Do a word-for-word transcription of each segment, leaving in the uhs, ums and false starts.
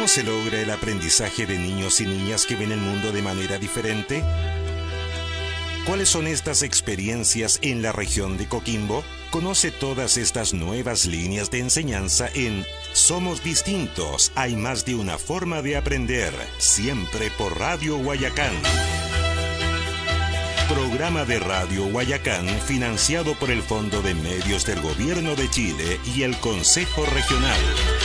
¿Cómo se logra el aprendizaje de niños y niñas que ven el mundo de manera diferente? ¿Cuáles son estas experiencias en la región de Coquimbo? Conoce todas estas nuevas líneas de enseñanza en Somos Distintos. Hay más de una forma de aprender. Siempre por Radio Guayacán. Programa de Radio Guayacán financiado por el Fondo de Medios del Gobierno de Chile y el Consejo Regional.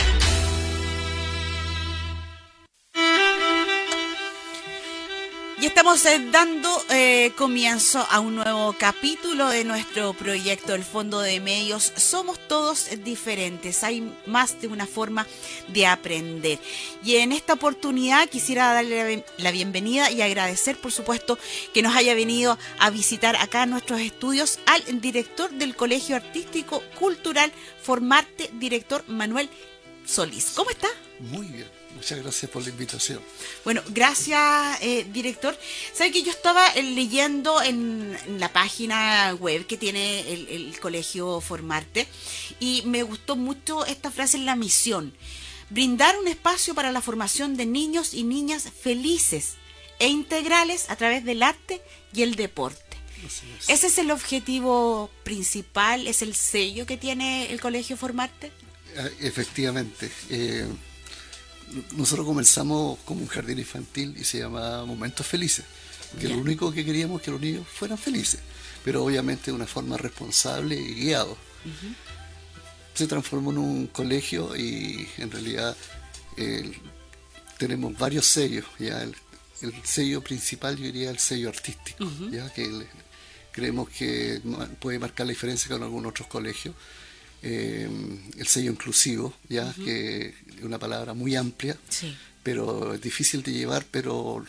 Y estamos eh, dando eh, comienzo a un nuevo capítulo de nuestro proyecto El Fondo de Medios. Somos todos diferentes, hay más de una forma de aprender. Y en esta oportunidad quisiera darle la bienvenida y agradecer, por supuesto, que nos haya venido a visitar acá en nuestros estudios al director del Colegio Artístico Cultural Formarte, director Manuel Solís. ¿Cómo está? Muy bien. Muchas gracias por la invitación. Bueno, gracias, eh, director. Sabe que yo estaba eh, leyendo en, en la página web que tiene el, el Colegio Formarte y me gustó mucho esta frase en la misión. Brindar un espacio para la formación de niños y niñas felices e integrales a través del arte y el deporte. Así es. ¿Ese es el objetivo principal? ¿Es el sello que tiene el Colegio Formarte? Efectivamente. Eh... Nosotros comenzamos como un jardín infantil y se llamaba Momentos Felices, que yeah. Lo único que queríamos es que los niños fueran felices, pero obviamente de una forma responsable y guiado. Uh-huh. Se transformó en un colegio y en realidad eh, tenemos varios sellos. Ya el, el sello principal, yo diría el sello artístico, uh-huh. ya que le, creemos que puede marcar la diferencia con algunos otros colegios. Eh, el sello inclusivo, ya uh-huh. que es una palabra muy amplia, sí. pero es difícil de llevar, pero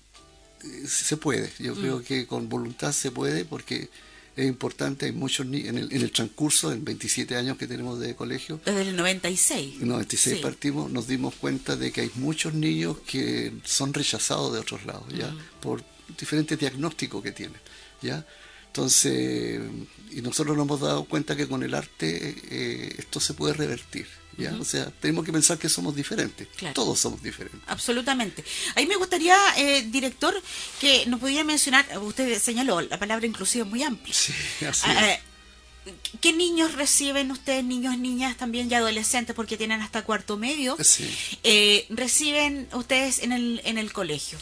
eh, se puede. Yo uh-huh. creo que con voluntad se puede, porque es importante. Hay muchos niños en el, en el transcurso, en veintisiete años que tenemos de colegio. Desde el noventa y seis. En el noventa y seis sí. partimos, nos dimos cuenta de que hay muchos niños que son rechazados de otros lados, ya uh-huh. por diferentes diagnósticos que tienen, ya. Entonces, y nosotros nos hemos dado cuenta que con el arte eh, esto se puede revertir, ¿ya? Uh-huh. O sea, tenemos que pensar que somos diferentes, claro. Todos somos diferentes. Absolutamente. Ahí me gustaría, eh, director, que nos pudiera mencionar, usted señaló, la palabra inclusiva es muy amplia. Sí, así eh, es. ¿Qué niños reciben ustedes, niños, niñas también y adolescentes, porque tienen hasta cuarto medio? Sí. Eh, ¿Reciben ustedes en el, en el colegio?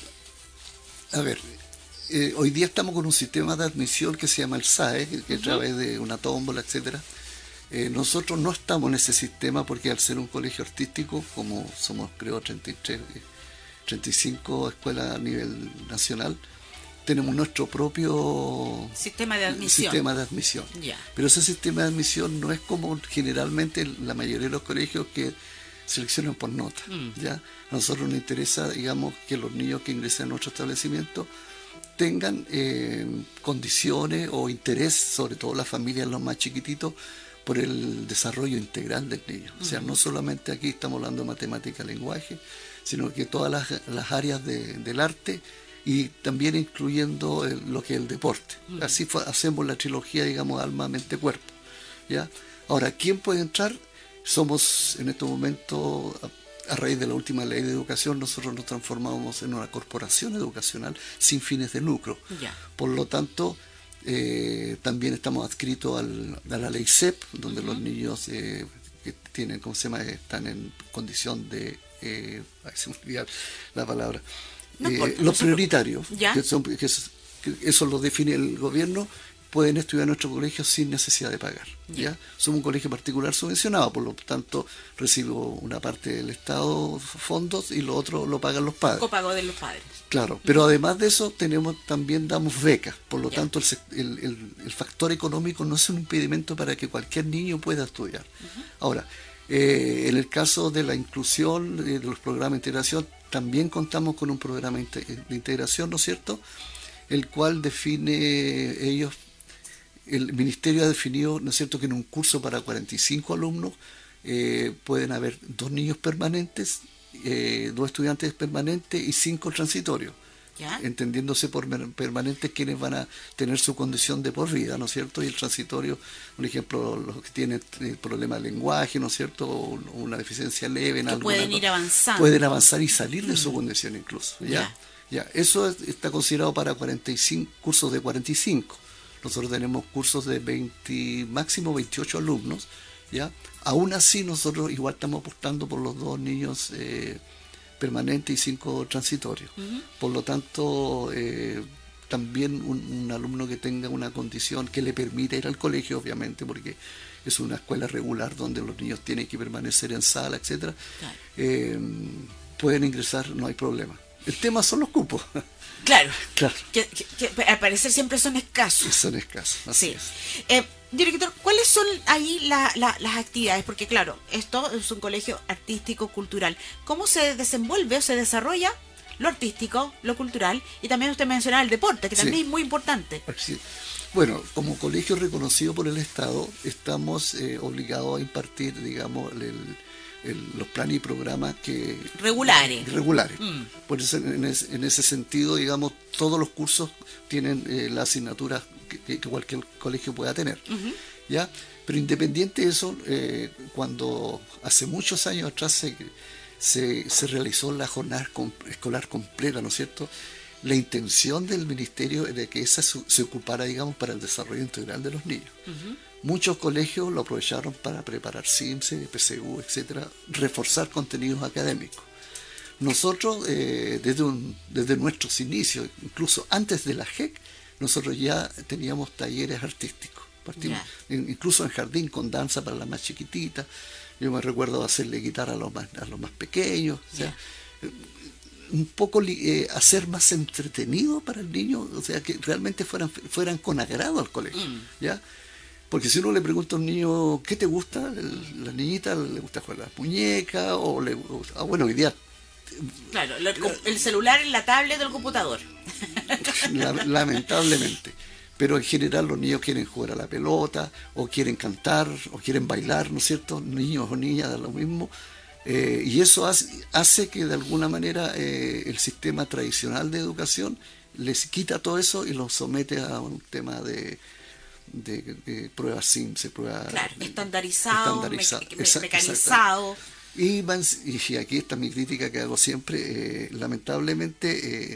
A ver... Eh, hoy día estamos con un sistema de admisión que se llama el S A E, que, que uh-huh. a través de una tómbola, etcétera. Eh, nosotros no estamos en ese sistema porque al ser un colegio artístico, como somos creo treinta y tres, treinta y cinco escuelas a nivel nacional, tenemos nuestro propio sistema de admisión. Sistema de admisión. Yeah. Pero ese sistema de admisión no es como generalmente la mayoría de los colegios que seleccionan por nota. Mm. ¿Ya? A nosotros nos interesa, digamos, que los niños que ingresen a nuestro establecimiento tengan eh, condiciones o interés, sobre todo las familias, los más chiquititos, por el desarrollo integral del niño. Uh-huh. O sea, no solamente aquí estamos hablando de matemática, lenguaje, sino que todas las, las áreas de, del arte y también incluyendo el, lo que es el deporte. Uh-huh. Así fue, hacemos la trilogía, digamos, alma, mente, cuerpo, ¿ya? Ahora, ¿quién puede entrar? Somos en este momento... A raíz de la última ley de educación, nosotros nos transformamos en una corporación educacional sin fines de lucro. Yeah. Por lo tanto, eh, también estamos adscritos al, a la ley C E P, donde uh-huh. los niños eh, que tienen, ¿cómo se llama?, están en condición de, eh, ay, se me olvidó la palabra, no eh, importa, los prioritarios, ¿ya? que, son, que, que eso lo define el gobierno, pueden estudiar en nuestro colegio sin necesidad de pagar. ¿Ya? Somos un colegio particular subvencionado, por lo tanto recibo una parte del Estado fondos y lo otro lo pagan los padres. Copago de los padres. Claro, pero además de eso tenemos también damos becas, por lo yeah. tanto el, el, el factor económico no es un impedimento para que cualquier niño pueda estudiar. Uh-huh. Ahora, eh, en el caso de la inclusión, de los programas de integración, también contamos con un programa de integración, ¿no es cierto?, el cual define ellos. El Ministerio ha definido, ¿no es cierto?, que en un curso para cuarenta y cinco alumnos eh, pueden haber dos niños permanentes, eh, dos estudiantes permanentes y cinco transitorios. ¿Ya? Entendiéndose por permanentes quienes van a tener su condición de por vida, ¿no es cierto? Y el transitorio, por ejemplo, los que tienen problemas de lenguaje, ¿no es cierto? O una deficiencia leve en que alguna pueden ir avanzando. Pueden avanzar y salir de su Mm. condición incluso, ¿ya? Ya. Ya, eso es- está considerado para cuarenta y cinco cursos de cuarenta y cinco. Nosotros tenemos cursos de veinte, máximo veintiocho alumnos, ¿ya? Aún así nosotros igual estamos apostando por los dos niños eh, permanentes y cinco transitorios. Ujú. Por lo tanto, eh, también un, un alumno que tenga una condición que le permita ir al colegio, obviamente, porque es una escuela regular donde los niños tienen que permanecer en sala, etcétera, Claro. eh, pueden ingresar, no hay problema. El tema son los cupos. Claro. Claro. Que, que- que al parecer siempre son escasos. Son escasos. Así Sí. es. Eh, director, ¿cuáles son ahí la- la- las actividades? Porque claro, esto es un colegio artístico, cultural. ¿Cómo se desenvuelve o se desarrolla lo artístico, lo cultural? Y también usted mencionaba el deporte, que Sí. también es muy importante. Así es. Bueno, como colegio reconocido por el Estado, estamos eh, obligados a impartir, digamos, el- el- los planes y programas que Regulares. regulares. Mm. Por eso, en, es- en ese sentido, digamos, todos los cursos tienen eh, la asignatura que, que- que cualquier colegio pueda tener. Ujú. ¿Ya? Pero independiente de eso, eh, cuando hace muchos años atrás se, se, se realizó la jornada com- escolar completa, ¿no es cierto? La intención del ministerio era que esa su- se ocupara, digamos, para el desarrollo integral de los niños. Ujú. Muchos colegios lo aprovecharon para preparar CIMSE, P C U, etcétera, reforzar contenidos académicos. Nosotros, eh, desde, un- desde nuestros inicios, incluso antes de la G E C, nosotros ya teníamos talleres artísticos. Partimos, Ya. in- incluso en jardín con danza para las más chiquititas. Yo me recuerdo hacerle guitarra a los más, a los más pequeños. O sea, eh, un poco li- eh, hacer más entretenido para el niño, o sea, que realmente fueran, fueran con agrado al colegio. Mm. ¿Ya? Porque si uno le pregunta a un niño, ¿qué te gusta? El- la niñita le gusta jugar a las muñecas, o le gusta, ah, bueno, hoy día, Claro, lo- el celular, la tablet o el computador. la- lamentablemente. Pero en general los niños quieren jugar a la pelota, o quieren cantar, o quieren bailar, ¿no es cierto? Niños o niñas, da lo mismo. Eh, y eso hace, hace que de alguna manera eh, el sistema tradicional de educación les quita todo eso y los somete a un tema de, de, de pruebas SIMSE, pruebas Claro, estandarizado, estandarizado, me- me- exact- mecanizado. Y, van- y aquí está mi crítica que hago siempre, eh, lamentablemente, eh,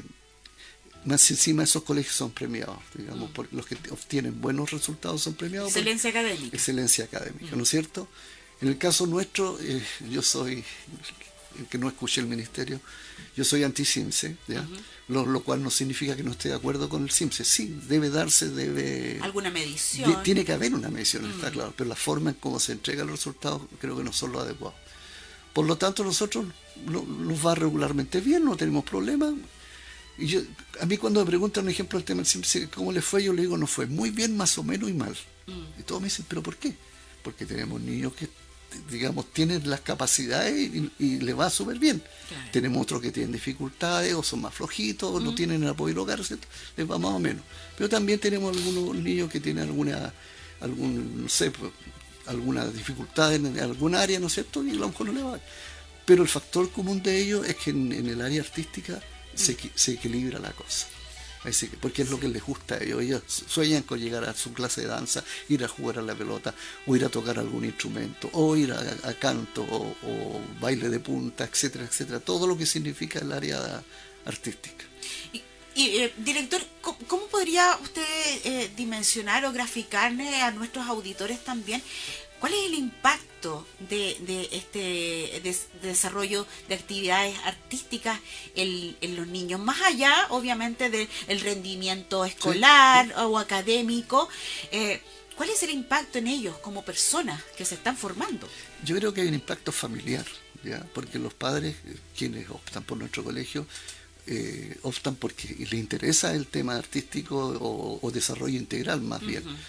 más encima esos colegios son premiados, digamos, porque los que obtienen buenos resultados son premiados por Excelencia académica. excelencia académica, ¿no es cierto? En el caso nuestro, eh, yo soy, el que no escuché el ministerio, yo soy anti-SIMSE, ¿ya? Ujú. lo, lo cual no significa que no esté de acuerdo con el SIMSE. Sí, debe darse, debe... Alguna medición. de- tiene que haber una medición, está Mm. claro, pero la forma en cómo se entregan los resultados creo que no son los adecuados. Por lo tanto, nosotros no- nos va regularmente bien, no tenemos problemas. Y yo, a mí cuando me preguntan, un ejemplo, el tema del SIMSE, ¿cómo le fue? Yo le digo, no fue muy bien, más o menos y mal. Mm. Y todos me dicen, ¿pero por qué? Porque tenemos niños que, digamos, tienen las capacidades y, y le va súper bien. Claro. Tenemos otros que tienen dificultades o son más flojitos o no Mm. tienen el apoyo del hogar, ¿cierto? Les va más o menos. Pero también tenemos algunos niños que tienen alguna, algún, no sé, pues, alguna dificultad en algún área, ¿no es cierto? Y a lo mejor no le va. Pero el factor común de ellos es que en, en el área artística se, equi- se equilibra la cosa. Así que, porque es lo que les gusta a ellos. Ellos sueñan con llegar a su clase de danza, ir a jugar a la pelota, o ir a tocar algún instrumento, o ir a, a canto, o, o baile de punta, etcétera, etcétera. Todo lo que significa el área artística. Y, y, eh, director, ¿cómo, cómo podría usted eh, dimensionar o graficarle a nuestros auditores también cuál es el impacto de, de este des- desarrollo de actividades artísticas en, en los niños? Más allá, obviamente, del el rendimiento escolar o académico, eh, ¿cuál es el impacto en ellos como personas que se están formando? Yo creo que hay un impacto familiar, ¿ya? Porque los padres, eh, quienes optan por nuestro colegio, eh, optan porque les interesa el tema artístico o, o desarrollo integral más bien. Ujú.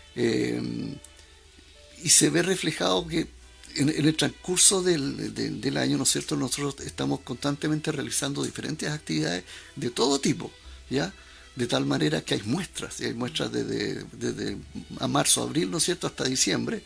Eh, y se ve reflejado que en, en el transcurso del, del, del año, ¿no es cierto?, nosotros estamos constantemente realizando diferentes actividades de todo tipo, ¿ya? De tal manera que hay muestras, y hay muestras desde, desde a marzo, abril, ¿no es cierto?, hasta diciembre.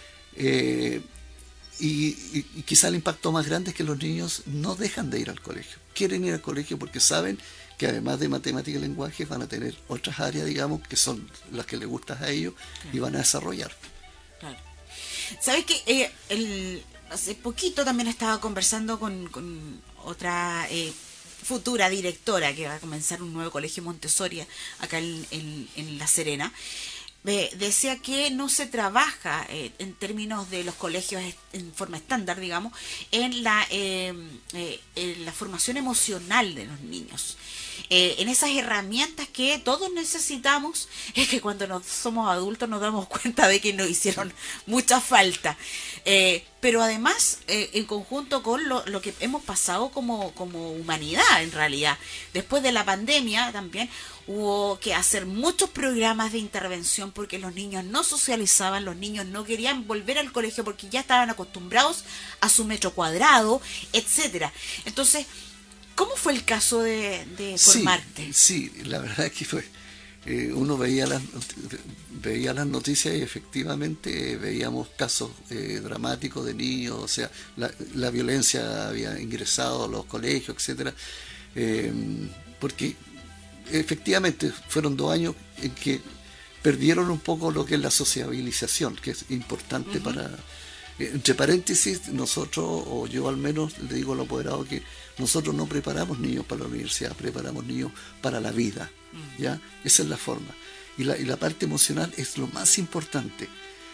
Eh, y, y, y quizá el impacto más grande es que los niños no dejan de ir al colegio. Quieren ir al colegio porque saben que además de matemática y lenguaje van a tener otras áreas, digamos, que son las que les gustan a ellos, claro, y van a desarrollar. Claro. ¿Sabes qué? Eh, el, hace poquito también estaba conversando con, con otra eh, futura directora que va a comenzar un nuevo colegio Montessori acá en, en, en La Serena. Eh, decía que no se trabaja eh, en términos de los colegios en forma estándar, digamos, en la, eh, eh, en la formación emocional de los niños. Eh, en esas herramientas que todos necesitamos, es que cuando nos somos adultos nos damos cuenta de que nos hicieron mucha falta. Eh, pero además, eh, en conjunto con lo, lo que hemos pasado como, como humanidad, en realidad, después de la pandemia también, hubo que hacer muchos programas de intervención porque los niños no socializaban, los niños no querían volver al colegio porque ya estaban acostumbrados a su metro cuadrado, etcétera. Entonces, ¿cómo fue el caso de, de formarte? Sí, sí, la verdad es que fue. Eh, uno veía las, veía las noticias y efectivamente eh, veíamos casos eh, dramáticos de niños, o sea, la, la violencia había ingresado a los colegios, etcétera. Eh, porque efectivamente fueron dos años en que perdieron un poco lo que es la sociabilización, que es importante. Uh-huh. Para... Eh, entre paréntesis, nosotros, o yo al menos, le digo al apoderado que nosotros no preparamos niños para la universidad, preparamos niños para la vida, uh-huh. ¿ya? Esa es la forma. Y la, y la parte emocional es lo más importante.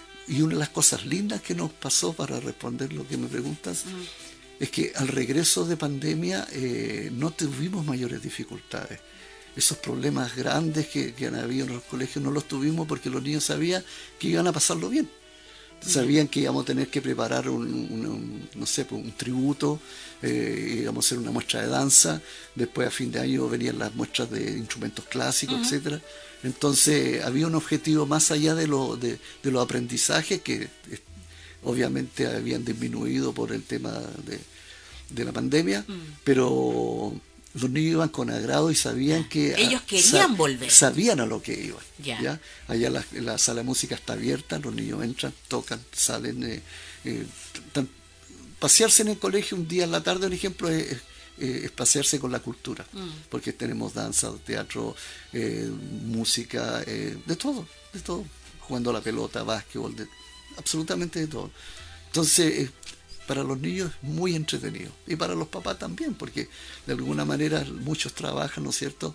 Y una de las cosas lindas que nos pasó, para responder lo que me preguntas, uh-huh. es que al regreso de pandemia eh, no tuvimos mayores dificultades. Esos problemas grandes que, que han habido en los colegios no los tuvimos porque los niños sabían que iban a pasarlo bien. Sabían que íbamos a tener que preparar un, un, un no sé, un tributo, eh, íbamos a hacer una muestra de danza, después a fin de año venían las muestras de instrumentos clásicos, uh-huh. etcétera. Entonces había un objetivo más allá de, lo, de, de los aprendizajes que eh, obviamente habían disminuido por el tema de, de la pandemia, uh-huh. pero los niños iban con agrado y sabían que... Ellos querían sa- volver. Sabían a lo que iban. Ya. ¿ya? Allá la, la sala de música está abierta, los niños entran, tocan, salen. Eh, eh, tan, pasearse en el colegio un día en la tarde, por ejemplo, es, es, es pasearse con la cultura. Mm. Porque tenemos danza, teatro, eh, música, eh, de todo, de todo. Jugando a la pelota, básquetbol, de, absolutamente de todo. Entonces... Eh, para los niños es muy entretenido y para los papás también, porque de alguna manera muchos trabajan, ¿no es cierto?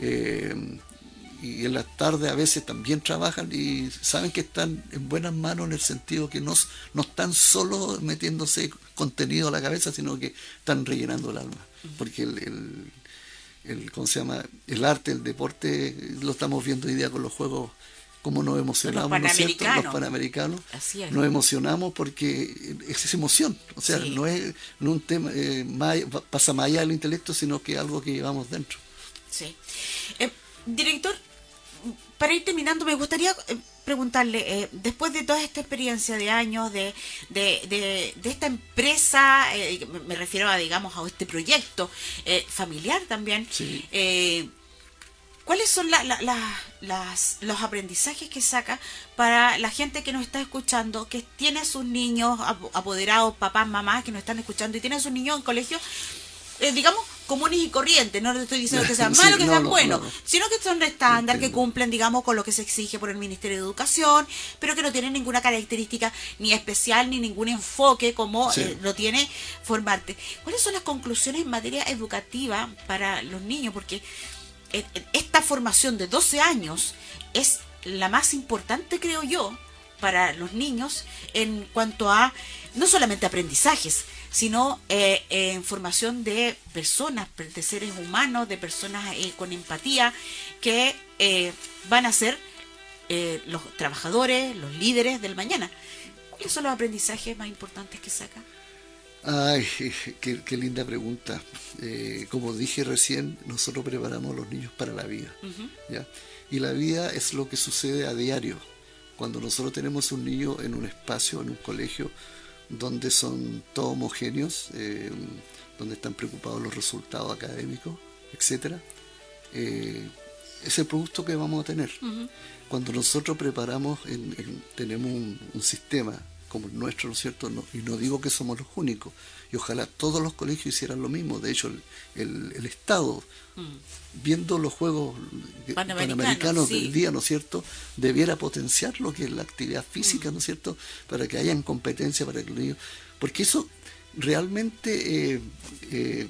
Eh, y en la tarde a veces también trabajan y saben que están en buenas manos en el sentido que no, no están solo metiéndose contenido a la cabeza, sino que están rellenando el alma, porque el, el, el ¿cómo se llama? El arte, el deporte, lo estamos viendo hoy día con los juegos. Cómo nos emocionamos, ¿no es cierto? Los panamericanos. Así es. Nos emocionamos porque es esa emoción. O sea, sí. no es no un tema, eh, más, pasa más allá del intelecto, sino que es algo que llevamos dentro. Sí. Eh, director, para ir terminando, me gustaría eh, preguntarle, eh, después de toda esta experiencia de años, de, de, de, de esta empresa, eh, me refiero a, digamos, a este proyecto eh, familiar también, sí. eh, ¿cuáles son la, la, la, las, los aprendizajes que saca para la gente que nos está escuchando, que tiene a sus niños apoderados, papás, mamás, que nos están escuchando y tiene a sus niños en colegio, eh, digamos, comunes y corrientes? No le estoy diciendo que sean malos, sí, que no, sean no, buenos, no. sino que son estándar, Entiendo. que cumplen, digamos, con lo que se exige por el Ministerio de Educación, pero que no tienen ninguna característica ni especial ni ningún enfoque como sí. eh, lo tiene Formarte. ¿Cuáles son las conclusiones en materia educativa para los niños? Porque esta formación de doce años es la más importante, creo yo, para los niños en cuanto a no solamente aprendizajes, sino eh, en formación de personas, de seres humanos, de personas eh, con empatía, que eh, van a ser eh, los trabajadores, los líderes del mañana. ¿Cuáles son los aprendizajes más importantes que saca? Ay, qué, qué linda pregunta. Eh, como dije recién, nosotros preparamos a los niños para la vida, uh-huh. ¿ya? Y la vida es lo que sucede a diario. Cuando nosotros tenemos un niño en un espacio, en un colegio, donde son todos homogéneos, eh, donde están preocupados los resultados académicos, etcétera, eh, es el producto que vamos a tener. Uh-huh. Cuando nosotros preparamos, en, en, tenemos un, un sistema como el nuestro, ¿no es cierto? No, y no digo que somos los únicos, y ojalá todos los colegios hicieran lo mismo. De hecho, el, el, el Estado, mm. viendo los Juegos Panamericanos, Panamericanos sí. del día, ¿no es cierto?, debiera potenciar lo que es la actividad física, mm. ¿no es cierto?, para que hayan competencia para que los niños, porque eso realmente eh, eh,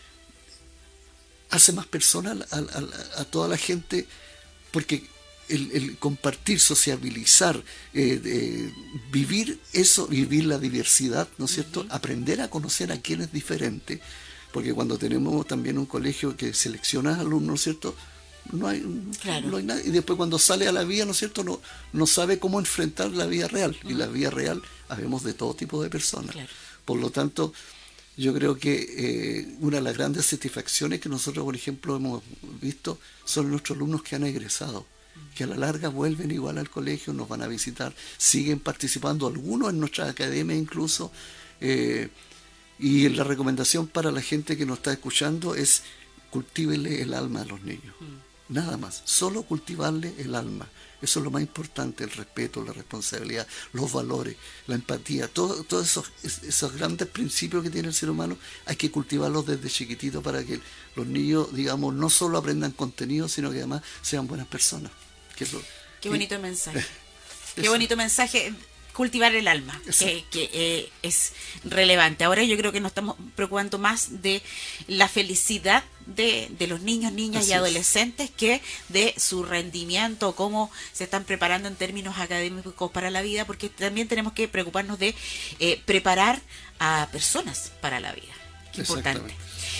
hace más personal a, a, a toda la gente, porque el, el compartir, sociabilizar, eh, eh, vivir eso, vivir la diversidad, ¿no es cierto? Uh-huh. Aprender a conocer a quien es diferente, porque cuando tenemos también un colegio que selecciona alumnos, ¿no es cierto?, no hay, claro. no hay nada, y después cuando sale a la vida, ¿no es cierto?, no, no sabe cómo enfrentar la vida real, uh-huh. y la vida real habemos de todo tipo de personas. Claro. Por lo tanto, yo creo que eh, una de las grandes satisfacciones que nosotros, por ejemplo, hemos visto son nuestros alumnos que han egresado, que a la larga vuelven igual al colegio, nos van a visitar, siguen participando, algunos en nuestra academia incluso, eh, y la recomendación para la gente que nos está escuchando es cultívenle el alma a los niños, mm. nada más, solo cultivarle el alma. Eso es lo más importante, el respeto, la responsabilidad, los valores, la empatía, todos todo esos, esos grandes principios que tiene el ser humano, hay que cultivarlos desde chiquitito para que los niños, digamos, no solo aprendan contenido, sino que además sean buenas personas. Que lo, Qué bonito que, mensaje. Qué eso. bonito mensaje. Cultivar el alma, que, que eh, es relevante. Ahora yo creo que nos estamos preocupando más de la felicidad de, de los niños, niñas Así y adolescentes es. que de su rendimiento, cómo se están preparando en términos académicos para la vida, porque también tenemos que preocuparnos de eh, preparar a personas para la vida. Qué importante.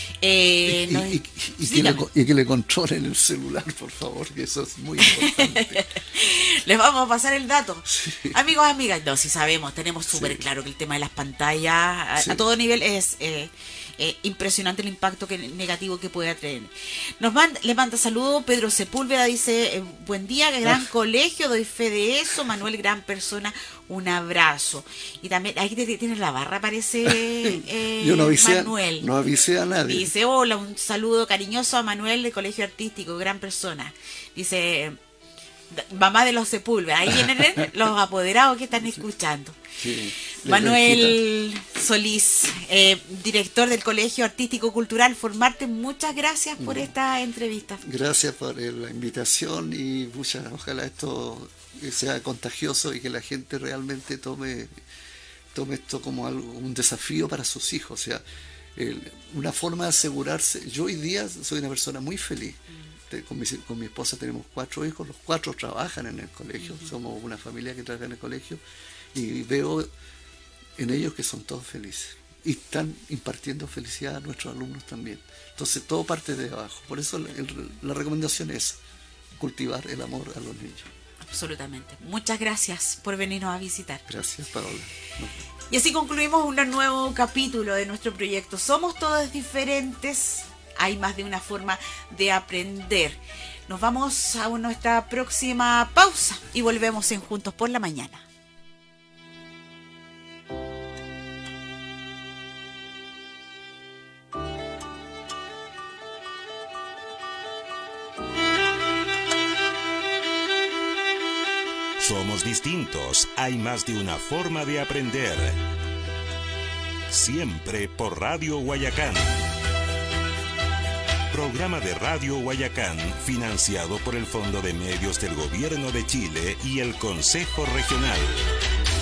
Eh, y, no, y, y, y, que le, y que le controlen el celular, por favor, que eso es muy importante. Les vamos a pasar el dato. Sí. Amigos, amigas, no, si sabemos, tenemos súper sí. claro que el tema de las pantallas a, sí. a todo nivel es eh, eh, impresionante el impacto que, negativo que puede tener. Nos manda, le manda saludos Pedro Sepúlveda, dice, eh, buen día, gran ah. colegio, doy fe de eso. Manuel, gran persona, un abrazo. Y también, aquí tienes la barra, parece eh, Yo no avisé, Manuel. No avisé a nadie. Dice, hola, un saludo cariñoso a Manuel del Colegio Artístico, gran persona. Dice, mamá de los Sepúlveda, ahí vienen los apoderados que están escuchando. Sí, Manuel Solís, eh, director del Colegio Artístico Cultural Formarte, muchas gracias por no. esta entrevista. Gracias por la invitación y muchas, ojalá esto sea contagioso y que la gente realmente tome, tome esto como algo, un desafío para sus hijos, o sea, el, una forma de asegurarse. Yo hoy día soy una persona muy feliz. Con mi, con mi esposa tenemos cuatro hijos, los cuatro trabajan en el colegio, uh-huh. somos una familia que trabaja en el colegio y veo en ellos que son todos felices y están impartiendo felicidad a nuestros alumnos también. Entonces todo parte de abajo, por eso la, el, la recomendación es cultivar el amor a los niños. Absolutamente. Muchas gracias por venirnos a visitar. Gracias, Paola. No. Y así concluimos un nuevo capítulo de nuestro proyecto. Somos todos diferentes. Hay más de una forma de aprender. Nos vamos a nuestra próxima pausa y volvemos en Juntos por la Mañana. Somos distintos. Hay más de una forma de aprender. Siempre por Radio Guayacán. Programa de Radio Guayacán, financiado por el Fondo de Medios del Gobierno de Chile y el Consejo Regional.